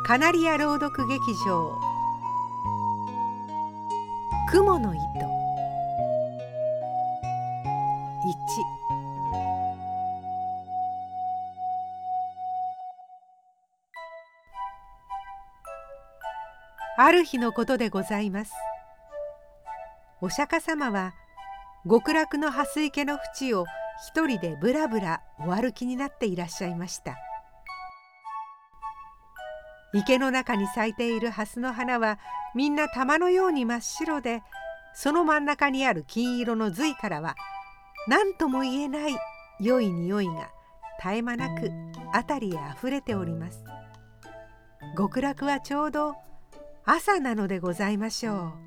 カナリア朗読劇場雲の糸1。ある日のことでございます。お釈迦様は極楽の蓮池の淵を一人でぶらぶらお歩きになっていらっしゃいました。池の中に咲いている蓮の花はみんな玉のように真っ白で、その真ん中にある金色の髄からは何とも言えない良い匂いが絶え間なく辺りへあふれております。極楽はちょうど朝なのでございましょ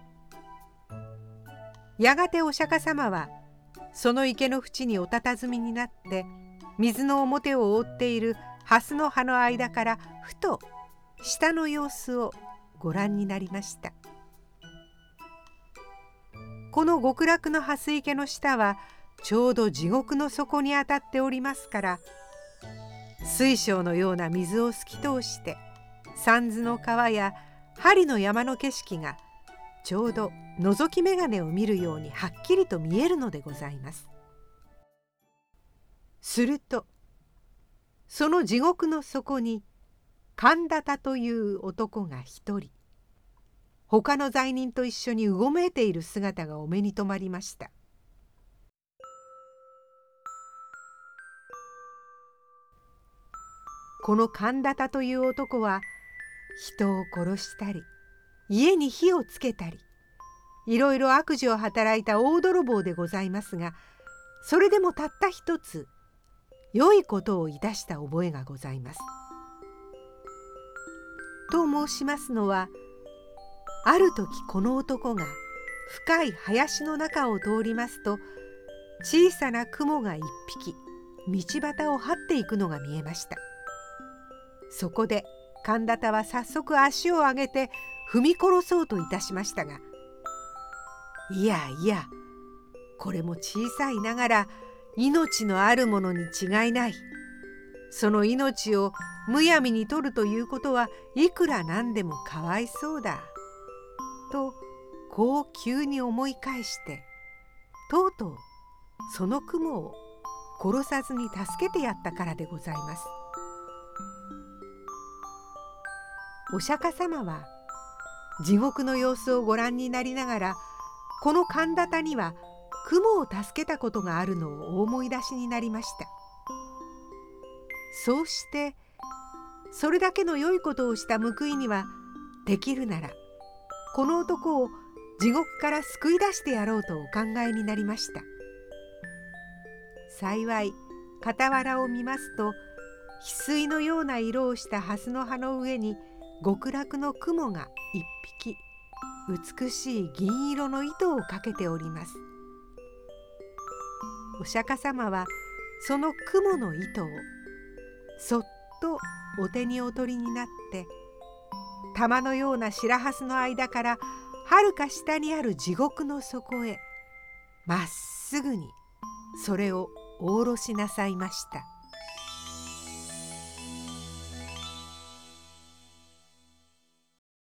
う。やがてお釈迦様はその池の淵にお佇みになって、水の表を覆っている蓮の葉の間からふと下の様子をご覧になりました。この極楽の蓮池の下はちょうど地獄の底にあたっておりますから、水晶のような水を透き通して三途の川や針の山の景色がちょうど覗き眼鏡を見るようにはっきりと見えるのでございます。するとその地獄の底に神田田という男が一人、他の罪人と一緒にうごめいている姿がお目に留まりました。この神田田という男は人を殺したり家に火をつけたりいろいろ悪事を働いた大泥棒でございますが、それでもたった一つ良いことをいたした覚えがございます。と申しますのは、ある時この男が深い林の中を通りますと、小さな雲が一匹道端を這っていくのが見えました。そこで神田田は早速足を上げて踏み殺そうといたしましたが、いやいや、これも小さいながら命のあるものに違いない。その命をむやみに取るということはいくらなんでもかわいそうだと、こう急に思い返して、とうとうその雲を殺さずに助けてやったからでございます。お釈迦様は地獄の様子をご覧になりながら、この神田田には雲を助けたことがあるのをお思い出しになりました。そうしてそれだけの良いことをした報いには、できるならこの男を地獄から救い出してやろうとお考えになりました。幸い傍らを見ますと、翡翠のような色をした蓮の葉の上に極楽の雲が一匹美しい銀色の糸をかけております。お釈迦様はその雲の糸をそっとお手にお取りになって、玉のような白蓮の間からはるか下にある地獄の底へまっすぐにそれをお下ろしなさいました。